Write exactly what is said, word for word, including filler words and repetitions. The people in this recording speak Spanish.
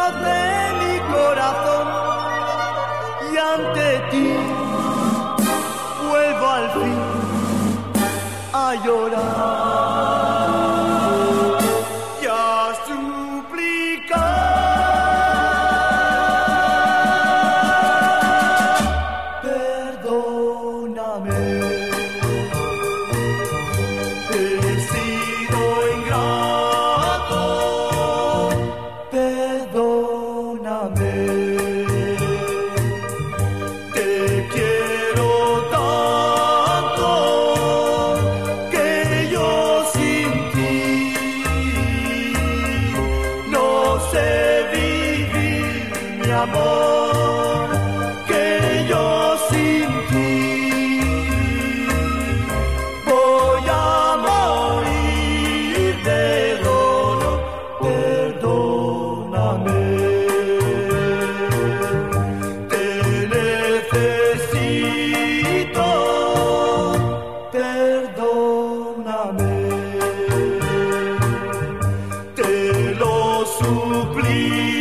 voz de mi corazón y ante ti vuelvo al fin a llorar y a suplicar. Perdóname, he sido ingrato. Perdóname, te quiero tanto que yo sin ti no sé vivir, mi amor, que yo sin ti voy a morir de dolor. Perdóname, te necesito. Perdóname, te lo suplico.